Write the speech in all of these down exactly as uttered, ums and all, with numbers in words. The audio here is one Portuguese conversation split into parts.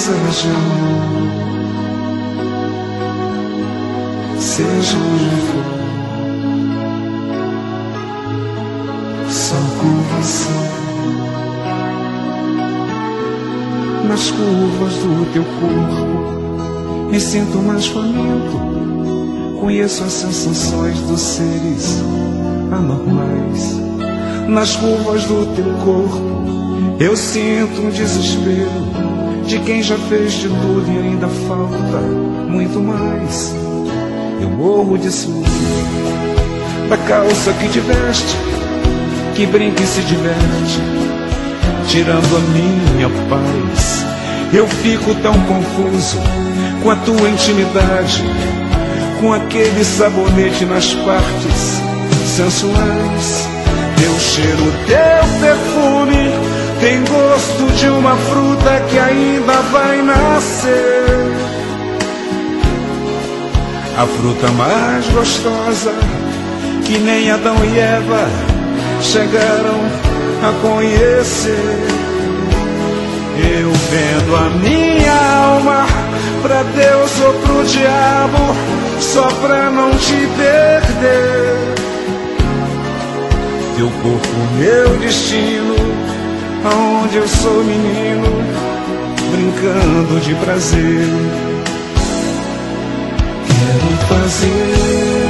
coisas de amor, seja onde for, só com você. Nas curvas do teu corpo me sinto mais faminto. Conheço as sensações dos seres anormais. Nas curvas do teu corpo eu sinto um desespero de quem já fez de tudo e ainda falta muito mais. Eu morro de ciúme da calça que te veste, que brinca e se diverte, tirando a minha paz. Eu fico tão confuso com a tua intimidade, com aquele sabonete nas partes sensuais. Teu cheiro, teu perfume tem gosto de uma fruta que ainda vai nascer. A fruta mais gostosa que nem Adão e Eva chegaram a conhecer. Eu vendo a minha alma pra Deus ou pro diabo, só pra não te perder. Teu corpo, meu destino, aonde eu sou menino, brincando de prazer. Quero fazer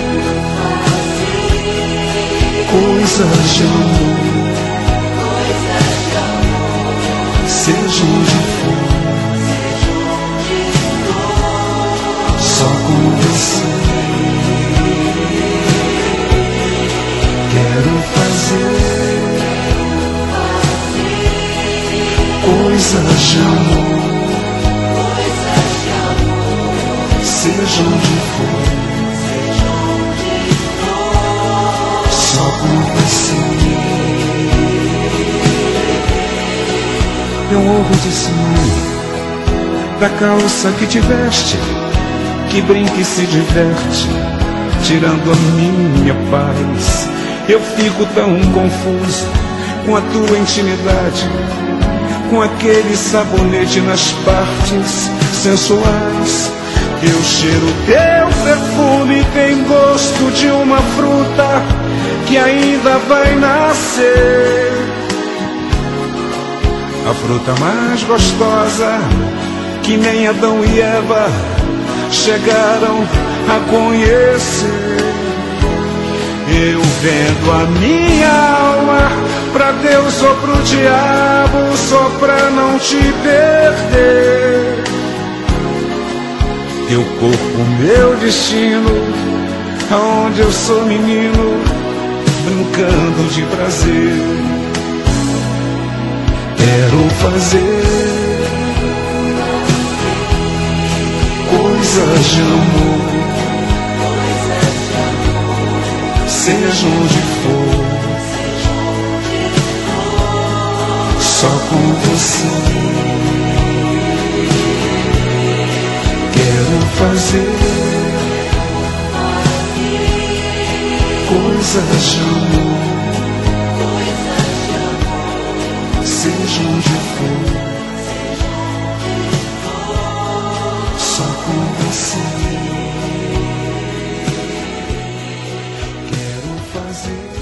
coisas de amor, seja onde for, só com você. Quero fazer coisas de amor, seja onde for, só com você. Eu morro de ciúme da calça que te veste, que brinca e se diverte, tirando a minha paz. Eu fico tão confuso com a tua intimidade, com aquele sabonete nas partes sensuais. Teu cheiro, teu perfume tem gosto de uma fruta que ainda vai nascer. A fruta mais gostosa que nem Adão e Eva chegaram a conhecer. Eu vendo a minha alma pra Deus ou pro diabo, só pra não te perder. Teu corpo, meu destino, aonde eu sou menino, brincando de prazer. Quero fazer coisas de amor, seja onde for, só com você. Quero fazer coisas de amor, seja onde for, só com você. Quero fazer